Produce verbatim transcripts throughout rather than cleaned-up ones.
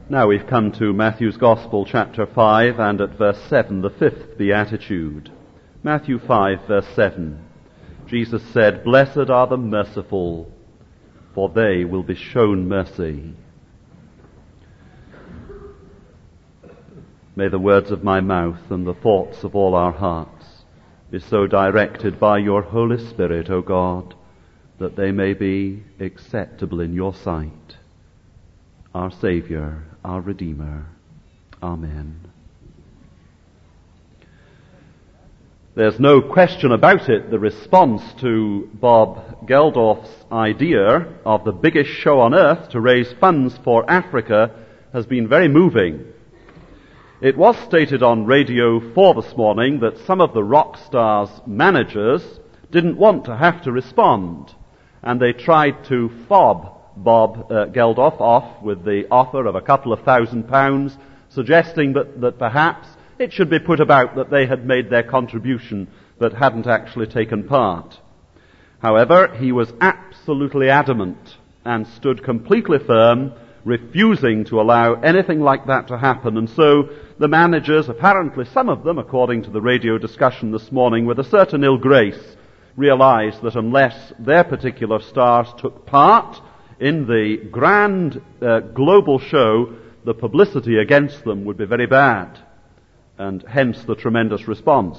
Now we've come to Matthew's Gospel, chapter five, and at verse seven, the fifth beatitude. Matthew five, verse seven. Jesus said, "Blessed are the merciful, for they will be shown mercy." May the words of my mouth and the thoughts of all our hearts be so directed by your Holy Spirit, O God, that they may be acceptable in your sight. Our Saviour, our Redeemer. Amen. There's no question about it, the response to Bob Geldof's idea of the biggest show on earth to raise funds for Africa has been very moving. It was stated on Radio four this morning that some of the rock stars' managers didn't want to have to respond, and they tried to fob Bob uh, Geldof off with the offer of a couple of thousand pounds, suggesting that, that perhaps it should be put about that they had made their contribution but hadn't actually taken part. However, he was absolutely adamant and stood completely firm, refusing to allow anything like that to happen. And so the managers, apparently some of them, according to the radio discussion this morning, with a certain ill grace, realized that unless their particular stars took part in the grand uh, global show, the publicity against them would be very bad, and hence the tremendous response.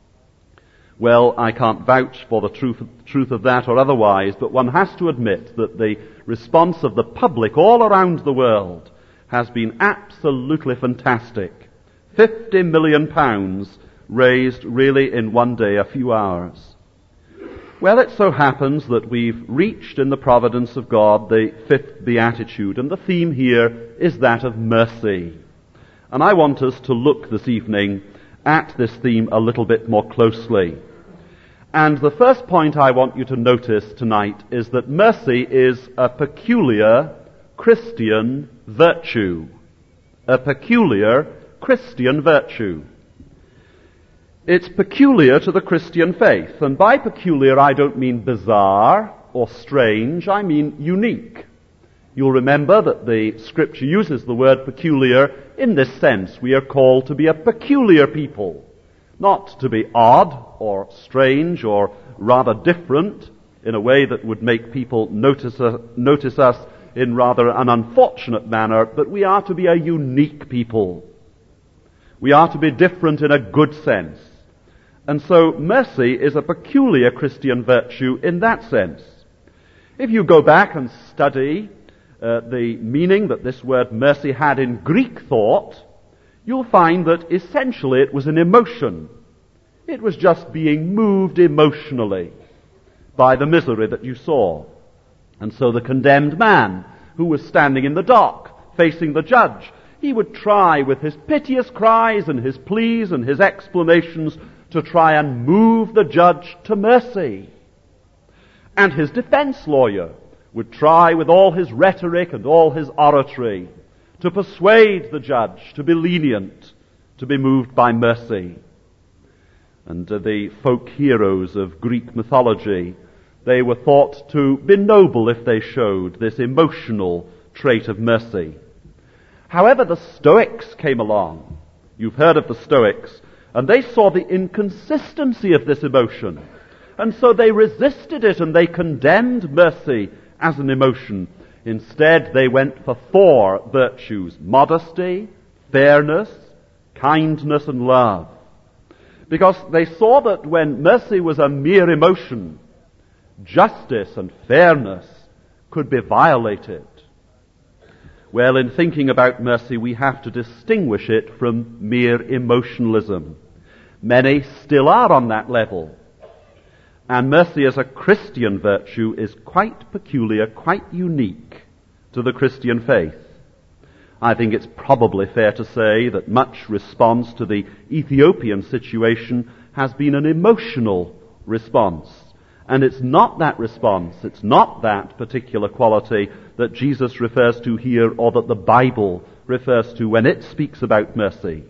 Well, I can't vouch for the truth, truth of that or otherwise, but one has to admit that the response of the public all around the world has been absolutely fantastic. Fifty million pounds raised really in one day, a few hours. Well, it so happens that we've reached in the providence of God the fifth beatitude, and the theme here is that of mercy. And I want us to look this evening at this theme a little bit more closely. And the first point I want you to notice tonight is that mercy is a peculiar Christian virtue. A peculiar Christian virtue. It's peculiar to the Christian faith, and by peculiar I don't mean bizarre or strange, I mean unique. You'll remember that the Scripture uses the word peculiar in this sense. We are called to be a peculiar people, not to be odd or strange or rather different in a way that would make people notice, uh, notice us in rather an unfortunate manner, but we are to be a unique people. We are to be different in a good sense. And so mercy is a peculiar Christian virtue in that sense. If you go back and study uh, the meaning that this word mercy had in Greek thought, you'll find that essentially it was an emotion. It was just being moved emotionally by the misery that you saw. And so the condemned man who was standing in the dock facing the judge, he would try with his piteous cries and his pleas and his explanations to try and move the judge to mercy. And his defense lawyer would try with all his rhetoric and all his oratory to persuade the judge to be lenient, to be moved by mercy. And uh, the folk heroes of Greek mythology, they were thought to be noble if they showed this emotional trait of mercy. However, the Stoics came along. You've heard of the Stoics. And they saw the inconsistency of this emotion. And so they resisted it and they condemned mercy as an emotion. Instead, they went for four virtues: modesty, fairness, kindness, and love. Because they saw that when mercy was a mere emotion, justice and fairness could be violated. Well, in thinking about mercy, we have to distinguish it from mere emotionalism. Many still are on that level. And mercy as a Christian virtue is quite peculiar, quite unique to the Christian faith. I think it's probably fair to say that much response to the Ethiopian situation has been an emotional response. And it's not that response, it's not that particular quality that Jesus refers to here or that the Bible refers to when it speaks about mercy.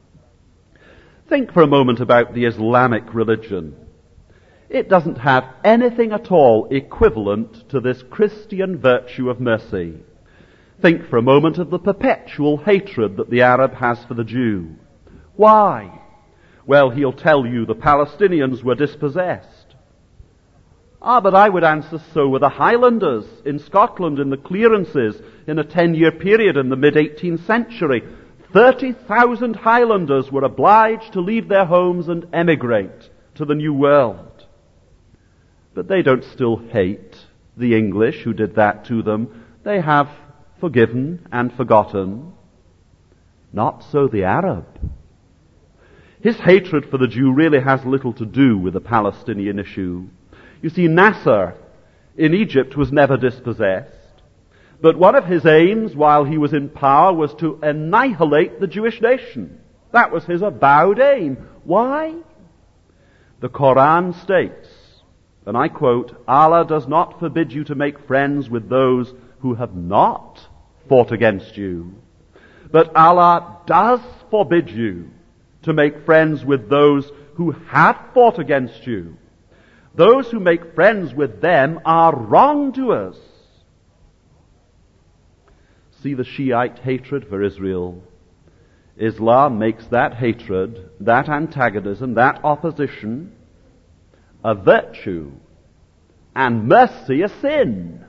Think for a moment about the Islamic religion. It doesn't have anything at all equivalent to this Christian virtue of mercy. Think for a moment of the perpetual hatred that the Arab has for the Jew. Why? Well, he'll tell you the Palestinians were dispossessed. Ah, but I would answer so were the Highlanders in Scotland in the clearances in a ten-year period in the mid-eighteenth century. thirty thousand Highlanders were obliged to leave their homes and emigrate to the New World. But they don't still hate the English who did that to them. They have forgiven and forgotten. Not so the Arab. His hatred for the Jew really has little to do with the Palestinian issue. You see, Nasser in Egypt was never dispossessed, but one of his aims while he was in power was to annihilate the Jewish nation. That was his avowed aim. Why? The Quran states, and I quote, Allah does not forbid you to make friends with those who have not fought against you, but Allah does forbid you to make friends with those who have fought against you. Those who make friends with them are wrongdoers. See the Shiite hatred for Israel. Islam makes that hatred, that antagonism, that opposition a virtue, and mercy a sin.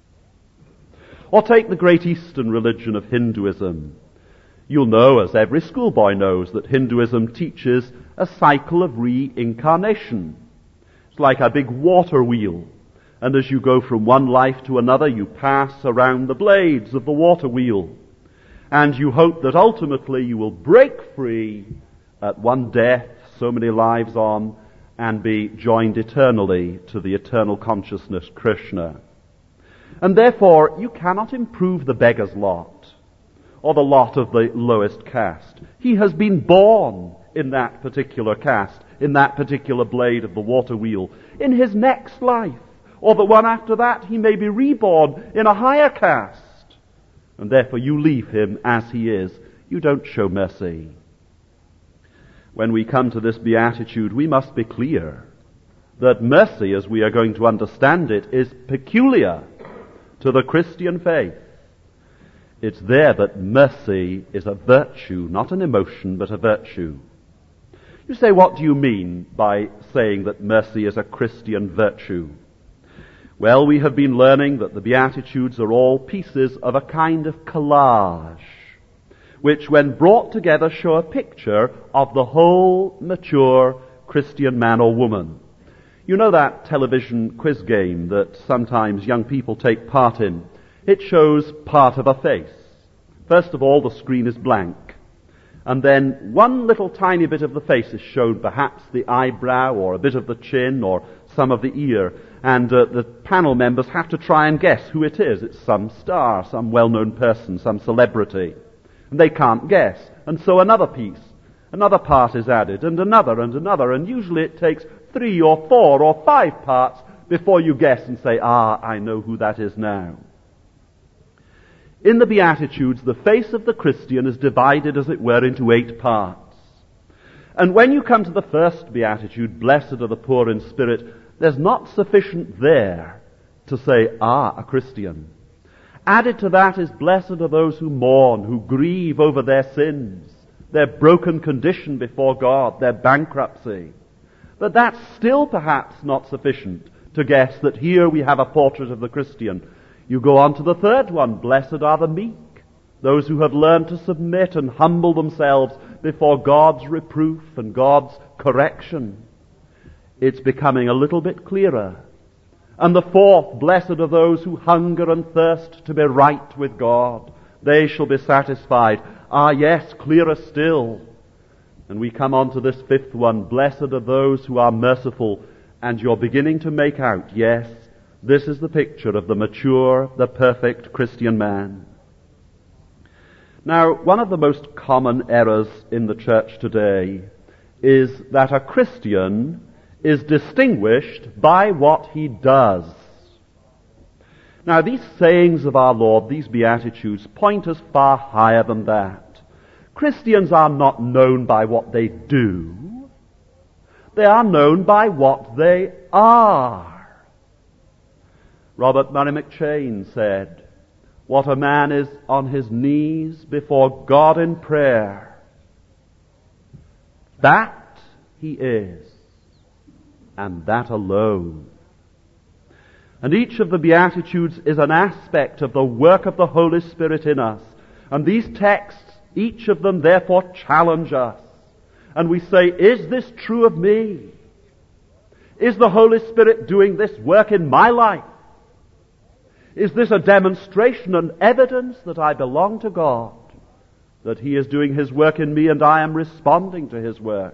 Or take the great Eastern religion of Hinduism. You'll know, as every schoolboy knows, that Hinduism teaches a cycle of reincarnation. It's like a big water wheel. And as you go from one life to another, you pass around the blades of the water wheel. And you hope that ultimately you will break free at one death, so many lives on, and be joined eternally to the eternal consciousness, Krishna. And therefore, you cannot improve the beggar's lot, or the lot of the lowest caste. He has been born in that particular caste, in that particular blade of the water wheel. In his next life, or the one after that, he may be reborn in a higher caste. And therefore you leave him as he is. You don't show mercy. When we come to this beatitude, we must be clear that mercy, as we are going to understand it, is peculiar to the Christian faith. It's there that mercy is a virtue, not an emotion, but a virtue. You say, what do you mean by saying that mercy is a Christian virtue? Well, we have been learning that the Beatitudes are all pieces of a kind of collage, which when brought together show a picture of the whole mature Christian man or woman. You know that television quiz game that sometimes young people take part in? It shows part of a face. First of all, the screen is blank. And then one little tiny bit of the face is shown, perhaps the eyebrow or a bit of the chin or some of the ear. And uh, the panel members have to try and guess who it is. It's some star, some well-known person, some celebrity. And they can't guess. And so another piece, another part is added, and another and another. And usually it takes three or four or five parts before you guess and say, ah, I know who that is now. In the Beatitudes, the face of the Christian is divided, as it were, into eight parts. And when you come to the first Beatitude, blessed are the poor in spirit, there's not sufficient there to say, ah, a Christian. Added to that is, blessed are those who mourn, who grieve over their sins, their broken condition before God, their bankruptcy. But that's still perhaps not sufficient to guess that here we have a portrait of the Christian. You go on to the third one, blessed are the meek, those who have learned to submit and humble themselves before God's reproof and God's correction. It's becoming a little bit clearer. And the fourth, blessed are those who hunger and thirst to be right with God. They shall be satisfied. Ah, yes, clearer still. And we come on to this fifth one, blessed are those who are merciful. And you're beginning to make out, yes, this is the picture of the mature, the perfect Christian man. Now, one of the most common errors in the church today is that a Christian is distinguished by what he does. Now, these sayings of our Lord, these Beatitudes, point us far higher than that. Christians are not known by what they do. They are known by what they are. Robert Murray McCheyne said, what a man is on his knees before God in prayer. That he is, and that alone. And each of the Beatitudes is an aspect of the work of the Holy Spirit in us. And these texts, each of them therefore challenge us. And we say, is this true of me? Is the Holy Spirit doing this work in my life? Is this a demonstration and evidence that I belong to God? That He is doing His work in me and I am responding to His work?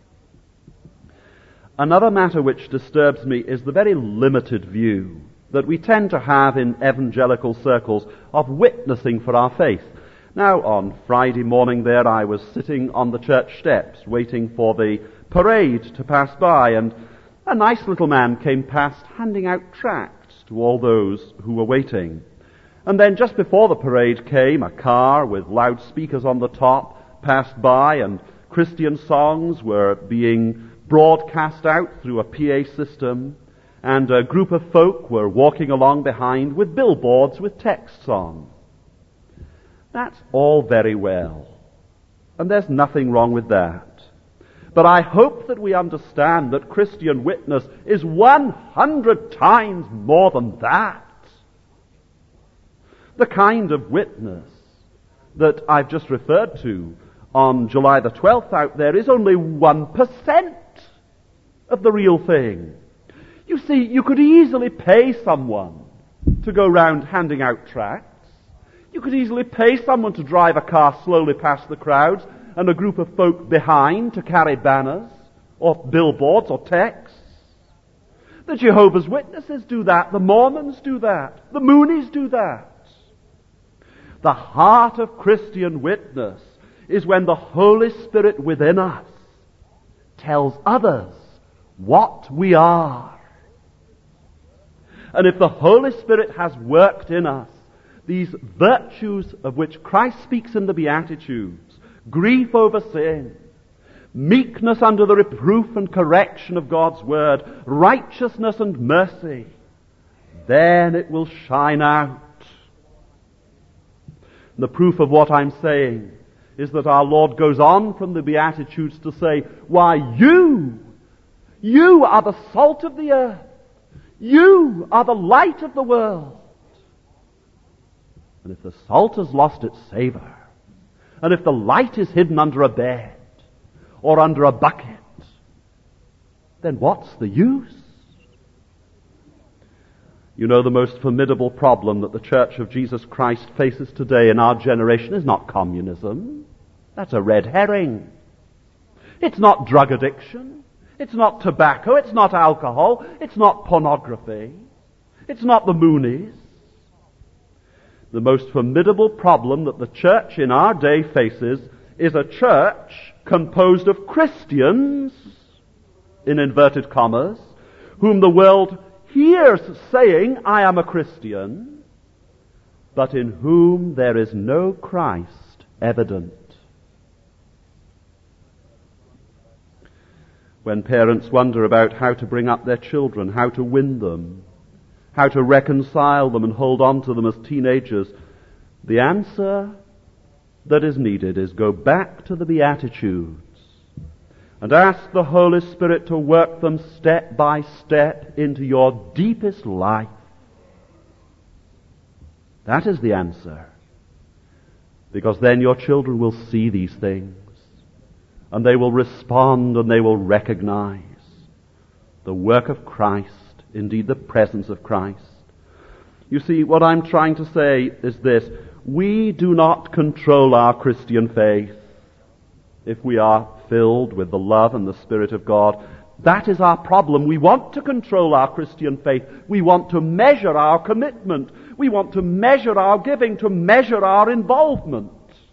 Another matter which disturbs me is the very limited view that we tend to have in evangelical circles of witnessing for our faith. Now, on Friday morning there, I was sitting on the church steps waiting for the parade to pass by, and a nice little man came past handing out tracts to all those who were waiting. And then just before the parade came, a car with loudspeakers on the top passed by, and Christian songs were being broadcast out through a P A system, and a group of folk were walking along behind with billboards with texts on. That's all very well, and there's nothing wrong with that. But I hope that we understand that Christian witness is one hundred times more than that. The kind of witness that I've just referred to on July the twelfth out there is only one percent of the real thing. You see, you could easily pay someone to go round handing out tracts. You could easily pay someone to drive a car slowly past the crowds and a group of folk behind to carry banners or billboards or texts. The Jehovah's Witnesses do that. The Mormons do that. The Moonies do that. The heart of Christian witness is when the Holy Spirit within us tells others what we are. And if the Holy Spirit has worked in us these virtues of which Christ speaks in the Beatitudes, grief over sin, meekness under the reproof and correction of God's Word, righteousness and mercy, then it will shine out. The proof of what I'm saying is that our Lord goes on from the Beatitudes to say, why, you, you are the salt of the earth. You are the light of the world. And if the salt has lost its savor, and if the light is hidden under a bed or under a bucket, then what's the use? You know, the most formidable problem that the Church of Jesus Christ faces today in our generation is not communism. That's a red herring. It's not drug addiction. It's not tobacco. It's not alcohol. It's not pornography. It's not the Moonies. The most formidable problem that the church in our day faces is a church composed of Christians, in inverted commas, whom the world hears saying, I am a Christian, but in whom there is no Christ evident. When parents wonder about how to bring up their children, how to win them, how to reconcile them and hold on to them as teenagers, the answer that is needed is go back to the Beatitudes and ask the Holy Spirit to work them step by step into your deepest life. That is the answer. Because then your children will see these things, and they will respond and they will recognize the work of Christ, indeed the presence of Christ. You see, what I'm trying to say is this: we do not control our Christian faith if we are filled with the love and the Spirit of God. That is our problem. We want to control our Christian faith. We want to measure our commitment. We want to measure our giving, to measure our involvement.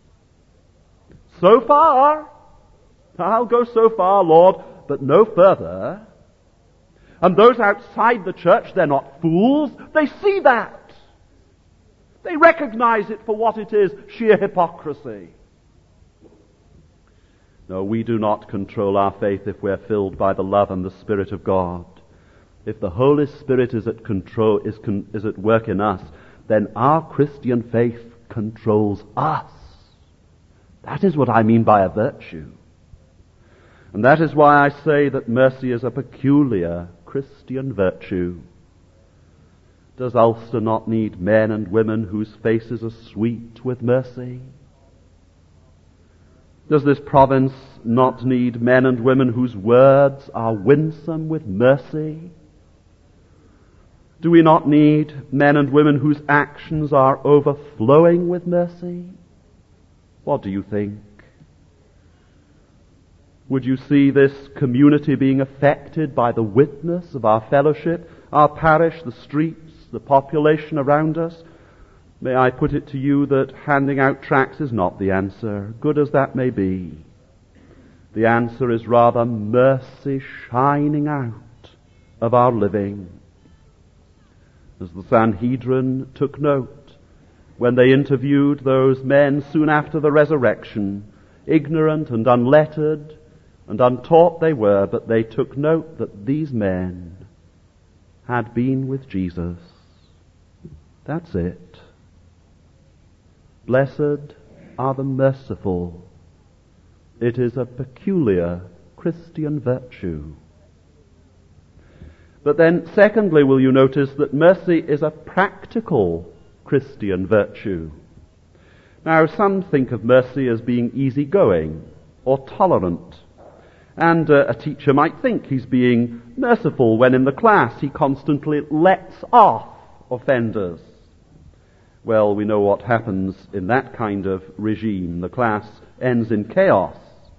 So far, I'll go so far, Lord, but no further. And those outside the church, they're not fools. They see that. They recognize it for what it is, sheer hypocrisy. No, we do not control our faith if we're filled by the love and the Spirit of God. If the Holy Spirit is at control, is, con, is at work in us, then our Christian faith controls us. That is what I mean by a virtue. And that is why I say that mercy is a peculiar Christian virtue. Does Ulster not need men and women whose faces are sweet with mercy? Does this province not need men and women whose words are winsome with mercy? Do we not need men and women whose actions are overflowing with mercy? What do you think? Would you see this community being affected by the witness of our fellowship, our parish, the streets, the population around us? May I put it to you that handing out tracts is not the answer, good as that may be. The answer is rather mercy shining out of our living. As the Sanhedrin took note when they interviewed those men soon after the resurrection, ignorant and unlettered and untaught they were, but they took note that these men had been with Jesus. That's it. Blessed are the merciful. It is a peculiar Christian virtue. But then, secondly, will you notice that mercy is a practical Christian virtue. Now, some think of mercy as being easygoing or tolerant. And uh, a teacher might think he's being merciful when in the class he constantly lets off offenders. Well, we know what happens in that kind of regime. The class ends in chaos.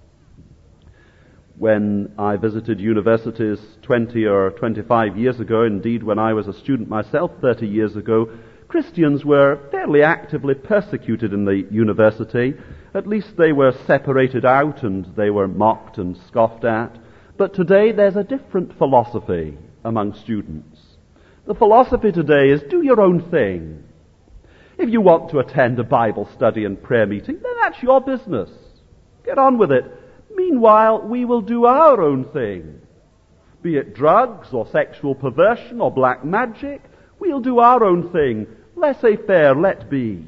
When I visited universities twenty or twenty-five years ago, indeed when I was a student myself thirty years ago, Christians were fairly actively persecuted in the university. At least they were separated out and they were mocked and scoffed at. But today there's a different philosophy among students. The philosophy today is do your own thing. If you want to attend a Bible study and prayer meeting, then that's your business. Get on with it. Meanwhile, we will do our own thing. Be it drugs or sexual perversion or black magic, we'll do our own thing. Laissez-faire, let be.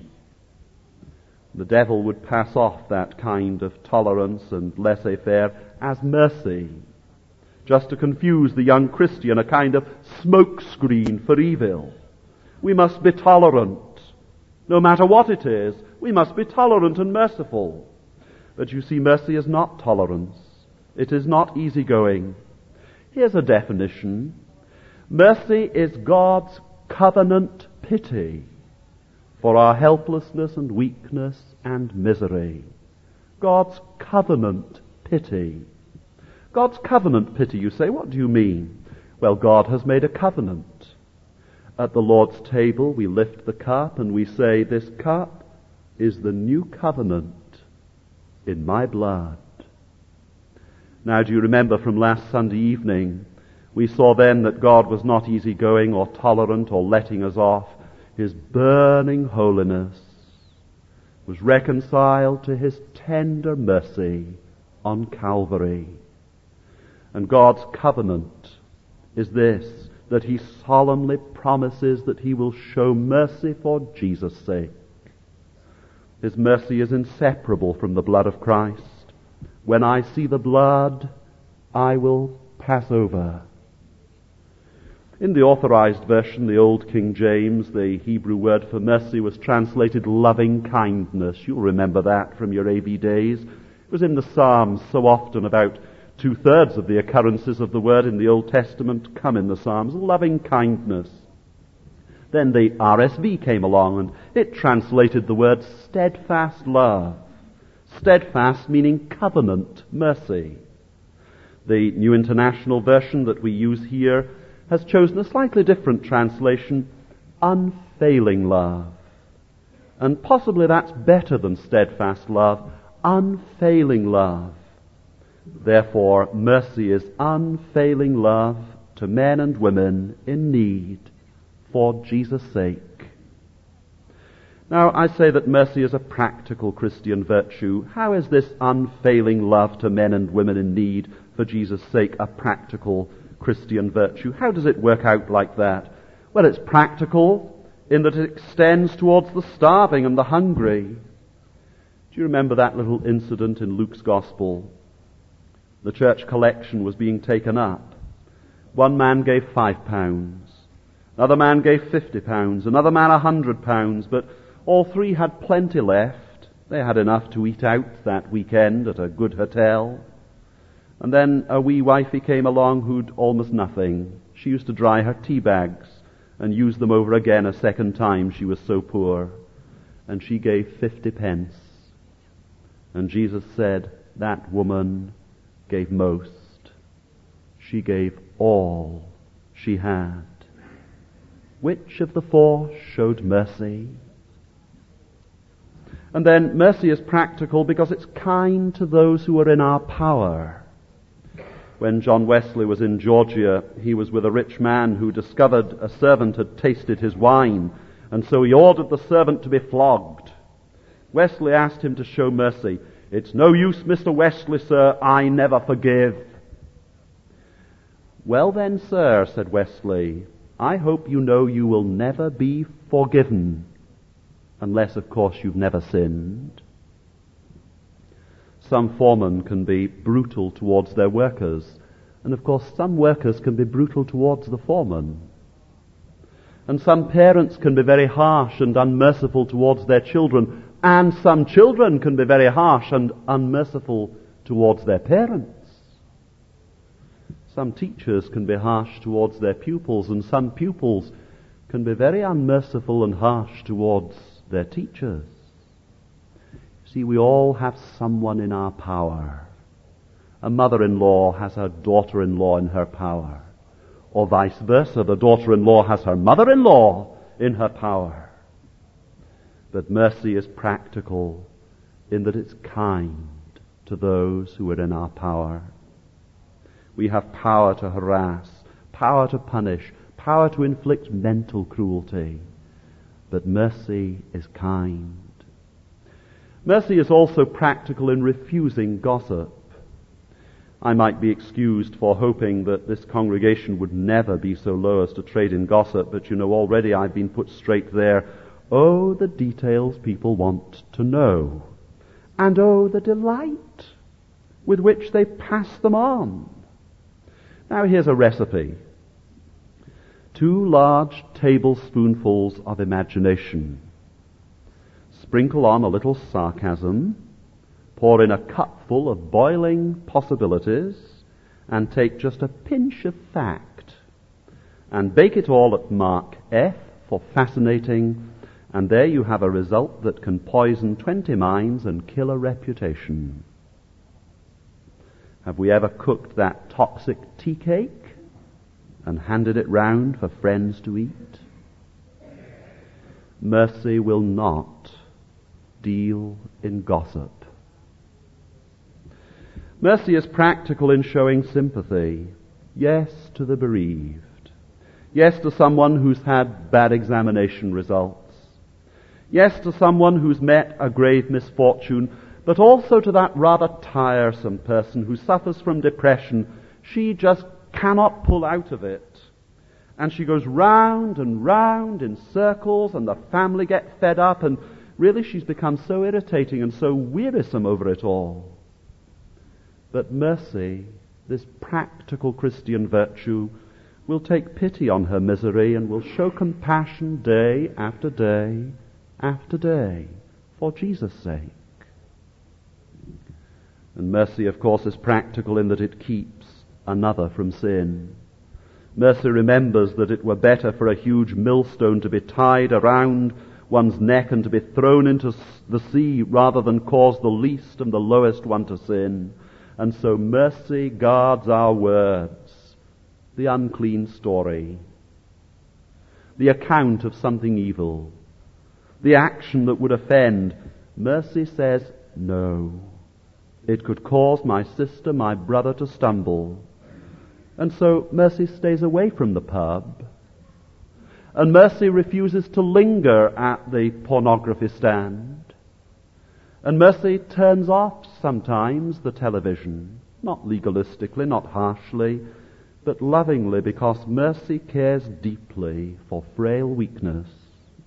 The devil would pass off that kind of tolerance and laissez-faire as mercy, just to confuse the young Christian, a kind of smokescreen for evil. We must be tolerant. No matter what it is, we must be tolerant and merciful. But you see, mercy is not tolerance. It is not easygoing. Here's a definition. Mercy is God's covenant pity for our helplessness and weakness and misery. God's covenant pity. God's covenant pity, you say, what do you mean? Well, God has made a covenant. At the Lord's table, we lift the cup and we say, this cup is the new covenant in my blood. Now, do you remember from last Sunday evening, we saw then that God was not easygoing or tolerant or letting us off. His burning holiness was reconciled to His tender mercy on Calvary. And God's covenant is this, that He solemnly promises that He will show mercy for Jesus' sake. His mercy is inseparable from the blood of Christ. When I see the blood, I will pass over. In the Authorized Version, the Old King James, the Hebrew word for mercy was translated loving kindness. You'll remember that from your A B days. It was in the Psalms so often. About two-thirds of the occurrences of the word in the Old Testament come in the Psalms. Loving kindness. Then the R S V came along and it translated the word steadfast love. Steadfast meaning covenant mercy. The New International Version that we use here has chosen a slightly different translation, unfailing love. And possibly that's better than steadfast love, unfailing love. Therefore, mercy is unfailing love to men and women in need for Jesus' sake. Now, I say that mercy is a practical Christian virtue. How is this unfailing love to men and women in need for Jesus' sake a practical Christian virtue? How does it work out like that? Well, it's practical in that it extends towards the starving and the hungry. Do you remember that little incident in Luke's Gospel? The church collection was being taken up. One man gave five pounds. Another man gave fifty pounds. Another man a hundred pounds. But all three had plenty left. They had enough to eat out that weekend at a good hotel. And then a wee wifey came along who'd almost nothing. She used to dry her tea bags and use them over again a second time, she was so poor. And she gave fifty pence. And Jesus said, that woman gave most. She gave all she had. Which of the four showed mercy? And then mercy is practical because it's kind to those who are in our power. When John Wesley was in Georgia, he was with a rich man who discovered a servant had tasted his wine, and so he ordered the servant to be flogged. Wesley asked him to show mercy. It's no use, Mister Wesley, sir, I never forgive. Well then, sir, said Wesley, I hope you know you will never be forgiven, unless, of course, you've never sinned. Some foremen can be brutal towards their workers, and of course some workers can be brutal towards the foreman. And some parents can be very harsh and unmerciful towards their children, and some children can be very harsh and unmerciful towards their parents. Some teachers can be harsh towards their pupils, and some pupils can be very unmerciful and harsh towards their teachers. See, we all have someone in our power. A mother-in-law has her daughter-in-law in her power. Or vice versa, the daughter-in-law has her mother-in-law in her power. But mercy is practical in that it's kind to those who are in our power. We have power to harass, power to punish, power to inflict mental cruelty. But mercy is kind. Mercy is also practical in refusing gossip. I might be excused for hoping that this congregation would never be so low as to trade in gossip, but you know, already I've been put straight there. Oh, the details people want to know. And oh, the delight with which they pass them on. Now here's a recipe. Two large tablespoonfuls of imagination. Sprinkle on a little sarcasm, pour in a cupful of boiling possibilities, and take just a pinch of fact, and bake it all at mark F for fascinating, and there you have a result that can poison twenty minds and kill a reputation. Have we ever cooked that toxic tea cake and handed it round for friends to eat? Mercy will not deal in gossip. Mercy is practical in showing sympathy. Yes, to the bereaved. Yes, to someone who's had bad examination results. Yes, to someone who's met a grave misfortune, but also to that rather tiresome person who suffers from depression. She just cannot pull out of it. And she goes round and round in circles, and the family get fed up, and really she's become so irritating and so wearisome over it all. But mercy, this practical Christian virtue, will take pity on her misery and will show compassion day after day after day for Jesus' sake. And mercy, of course, is practical in that it keeps another from sin. Mercy remembers that it were better for a huge millstone to be tied around one's neck and to be thrown into the sea rather than cause the least and the lowest one to sin. And so mercy guards our words, the unclean story, the account of something evil, the action that would offend. Mercy says, no. It could cause my sister, my brother to stumble. And so mercy stays away from the pub. And mercy refuses to linger at the pornography stand. And mercy turns off sometimes the television, not legalistically, not harshly, but lovingly, because mercy cares deeply for frail weakness.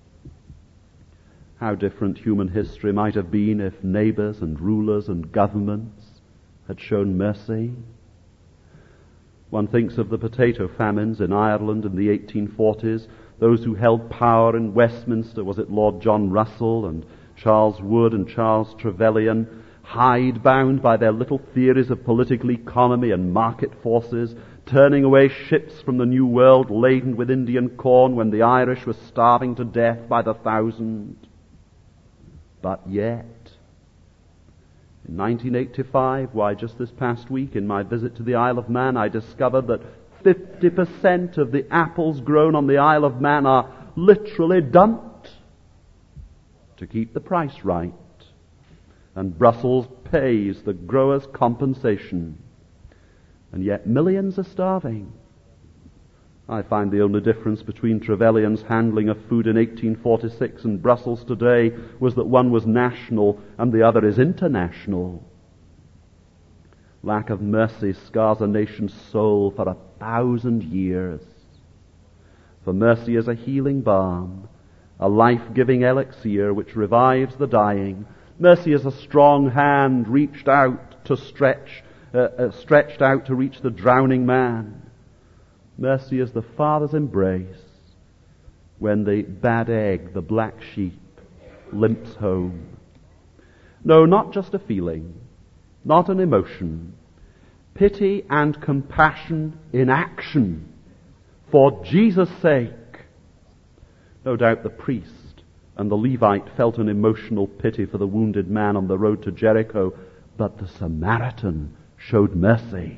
How different human history might have been if neighbors and rulers and governments had shown mercy. One thinks of the potato famines in Ireland in the eighteen forties, those who held power in Westminster, was it Lord John Russell and Charles Wood and Charles Trevelyan, hidebound by their little theories of political economy and market forces, turning away ships from the New World laden with Indian corn when the Irish were starving to death by the thousand. But yet, in nineteen eighty-five, why just this past week in my visit to the Isle of Man, I discovered that fifty percent of the apples grown on the Isle of Man are literally dumped to keep the price right. And Brussels pays the growers compensation. And yet millions are starving. I find the only difference between Trevelyan's handling of food in eighteen forty-six and Brussels today was that one was national and the other is international. Lack of mercy scars a nation's soul for a thousand years. For mercy is a healing balm, a life-giving elixir which revives the dying. Mercy is a strong hand reached out to stretch, uh, uh, stretched out to reach the drowning man. Mercy is the Father's embrace when the bad egg, the black sheep, limps home. No, not just a feeling, not an emotion. Pity and compassion in action for Jesus' sake. No doubt the priest and the Levite felt an emotional pity for the wounded man on the road to Jericho, but the Samaritan showed mercy.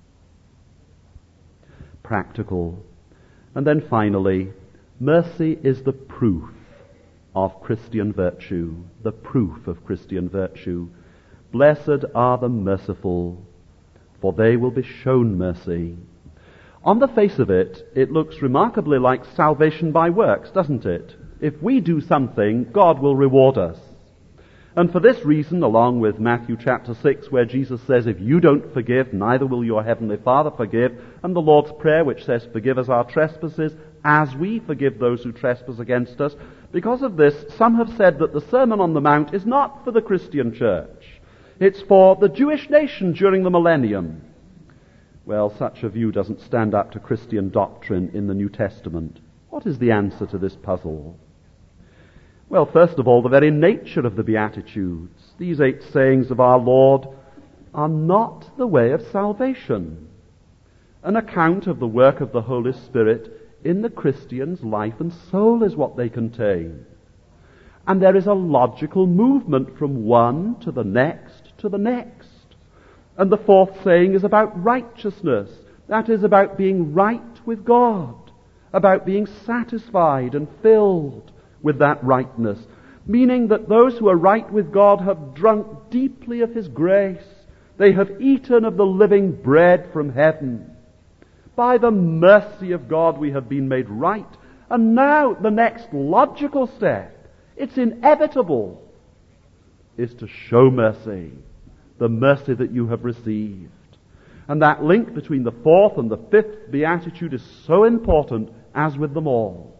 Practical. And then finally, mercy is the proof of Christian virtue, the proof of Christian virtue. Blessed are the merciful, for they will be shown mercy. On the face of it, it looks remarkably like salvation by works, doesn't it? If we do something, God will reward us. And for this reason, along with Matthew chapter six, where Jesus says, if you don't forgive, neither will your heavenly Father forgive, and the Lord's Prayer, which says, forgive us our trespasses, as we forgive those who trespass against us. Because of this, some have said that the Sermon on the Mount is not for the Christian church. It's for the Jewish nation during the millennium. Well, such a view doesn't stand up to Christian doctrine in the New Testament. What is the answer to this puzzle? Well, first of all, the very nature of the Beatitudes. These eight sayings of our Lord are not the way of salvation. An account of the work of the Holy Spirit in the Christian's life and soul is what they contain. And there is a logical movement from one to the next to the next. And the fourth saying is about righteousness. That is about being right with God, about being satisfied and filled with that rightness, meaning that those who are right with God have drunk deeply of His grace. They have eaten of the living bread from heaven. By the mercy of God we have been made right. And now the next logical step, it's inevitable, is to show mercy, the mercy that you have received. And that link between the fourth and the fifth beatitude is so important, as with them all.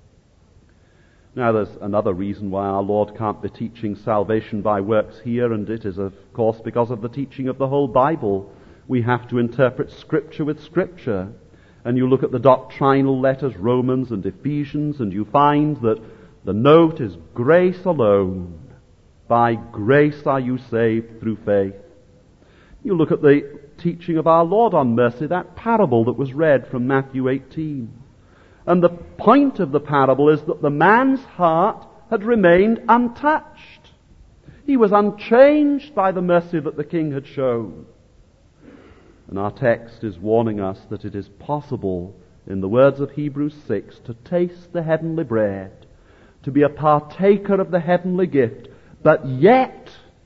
Now there's another reason why our Lord can't be teaching salvation by works here, and it is of course because of the teaching of the whole Bible. We have to interpret Scripture with Scripture. And you look at the doctrinal letters, Romans and Ephesians, and you find that the note is grace alone. By grace are you saved through faith. You look at the teaching of our Lord on mercy, that parable that was read from Matthew eighteen. And the point of the parable is that the man's heart had remained untouched. He was unchanged by the mercy that the king had shown. And our text is warning us that it is possible, in the words of Hebrews six, to taste the heavenly bread, to be a partaker of the heavenly gift, but yet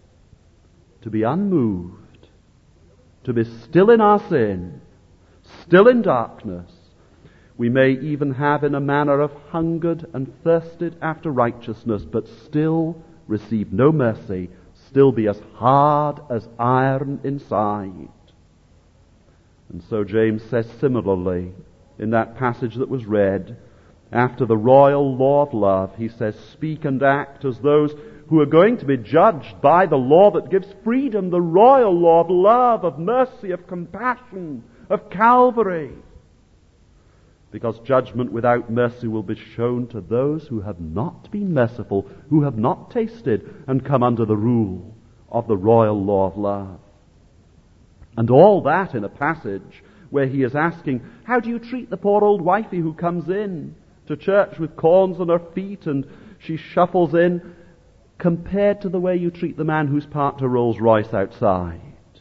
to be unmoved, to be still in our sin, still in darkness. We may even have in a manner of hungered and thirsted after righteousness, but still receive no mercy, still be as hard as iron inside. And so James says similarly in that passage that was read, After the royal law of love, he says, speak and act as those who are going to be judged by the law that gives freedom, the royal law of love, of mercy, of compassion, of Calvary. Because judgment without mercy will be shown to those who have not been merciful, who have not tasted and come under the rule of the royal law of love. And all that in a passage where he is asking, how do you treat the poor old wifey who comes in to church with corns on her feet and she shuffles in, compared to the way you treat the man who's parked a Rolls Royce outside?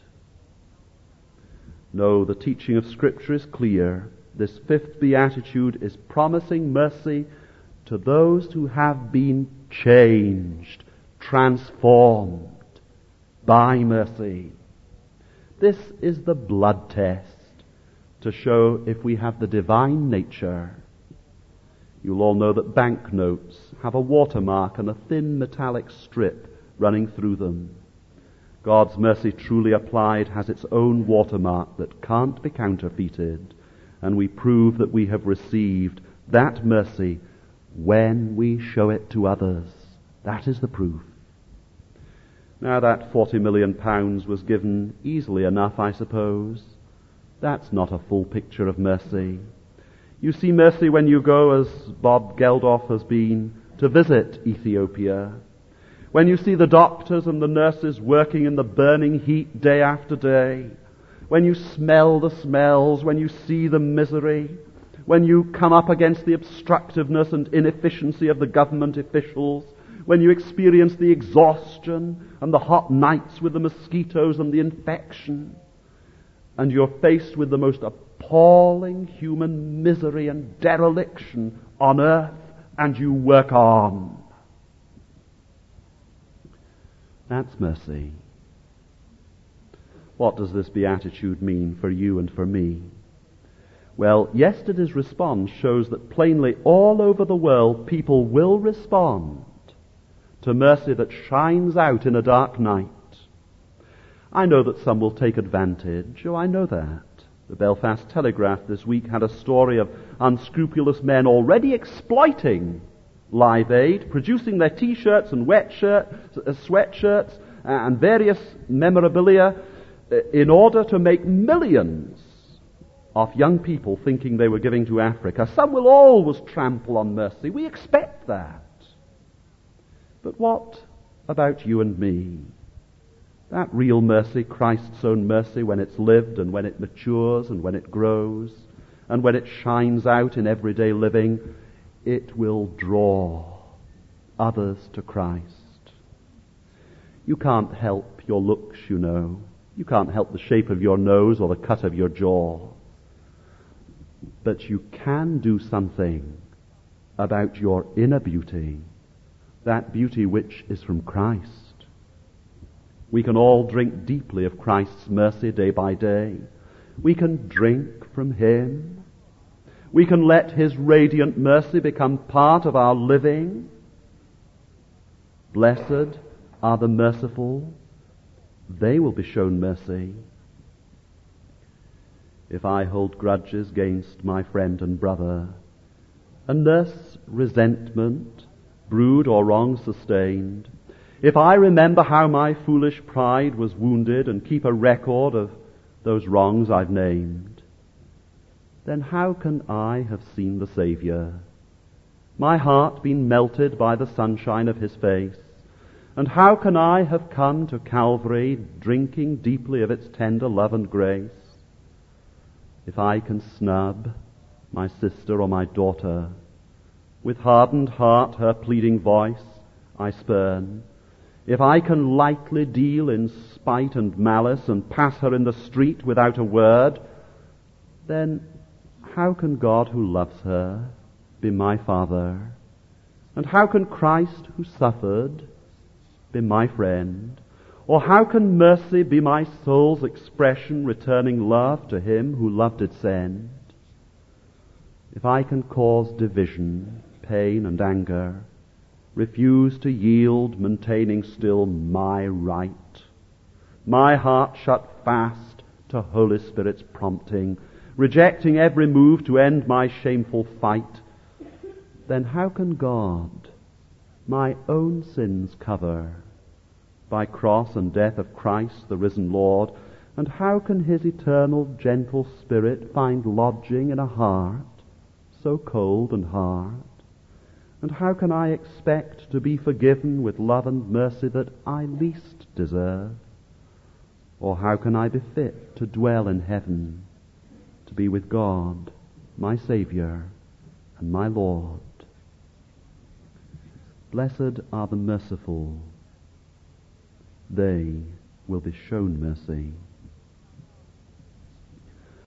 No, the teaching of Scripture is clear. This fifth beatitude is promising mercy to those who have been changed, transformed by mercy. This is the blood test to show if we have the divine nature. You'll all know that banknotes have a watermark and a thin metallic strip running through them. God's mercy truly applied has its own watermark that can't be counterfeited, and we prove that we have received that mercy when we show it to others. That is the proof. Now that forty million pounds was given easily enough, I suppose. That's not a full picture of mercy. You see mercy when you go, as Bob Geldof has been, to visit Ethiopia. When you see the doctors and the nurses working in the burning heat day after day. When you smell the smells, when you see the misery, when you come up against the obstructiveness and inefficiency of the government officials, when you experience the exhaustion and the hot nights with the mosquitoes and the infection, and you're faced with the most appalling human misery and dereliction on earth, and you work on. That's mercy. What does this beatitude mean for you and for me? Well, yesterday's response shows that plainly all over the world people will respond to mercy that shines out in a dark night. I know that some will take advantage. Oh, I know that. The Belfast Telegraph this week had a story of unscrupulous men already exploiting Live Aid, producing their T-shirts and wet shirt, uh, sweatshirts and various memorabilia in order to make millions of young people thinking they were giving to Africa. Some will always trample on mercy. We expect that. But what about you and me? That real mercy, Christ's own mercy, when it's lived and when it matures and when it grows and when it shines out in everyday living, it will draw others to Christ. You can't help your looks, you know. You can't help the shape of your nose or the cut of your jaw. But you can do something about your inner beauty, that beauty which is from Christ. We can all drink deeply of Christ's mercy day by day. We can drink from Him. We can let His radiant mercy become part of our living. Blessed are the merciful. They will be shown mercy. If I hold grudges against my friend and brother, and nurse resentment, brood or wrong sustained, if I remember how my foolish pride was wounded and keep a record of those wrongs I've named, then how can I have seen the Saviour, my heart been melted by the sunshine of His face, and how can I have come to Calvary drinking deeply of its tender love and grace? If I can snub my sister or my daughter, with hardened heart her pleading voice I spurn, if I can lightly deal in spite and malice and pass her in the street without a word, then how can God who loves her be my Father? And how can Christ who suffered be my friend? Or how can mercy be my soul's expression, returning love to Him who loved it send? If I can cause division, pain and anger, refuse to yield, maintaining still my right, my heart shut fast to Holy Spirit's prompting, rejecting every move to end my shameful fight, then how can God my own sins cover by cross and death of Christ the risen Lord? And how can his eternal gentle spirit find lodging in a heart so cold and hard? And how can I expect to be forgiven with love and mercy that I least deserve? Or how can I be fit to dwell in heaven, to be with God, my Saviour and my Lord? Blessed are the merciful, they will be shown mercy.